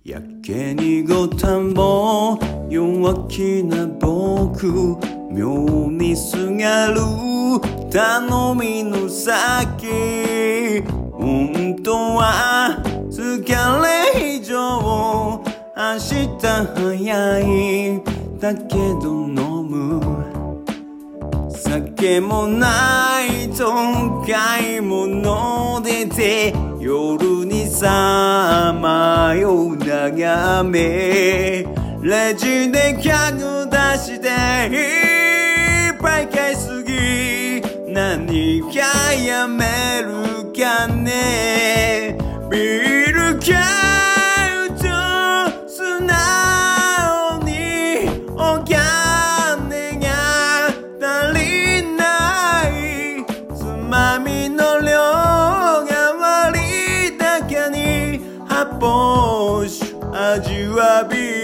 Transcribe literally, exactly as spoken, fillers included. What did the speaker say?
やけにごたんぼ弱気な僕妙にすがる頼みの先本当は疲れ以上明日早いだけど飲む酒もないと買い物出て夜にさまよう眺めレジで客出していっぱい買いすぎ何かやめるかねビール買うと素直にお金が足りないつまみの量が割高に発泡酒味わび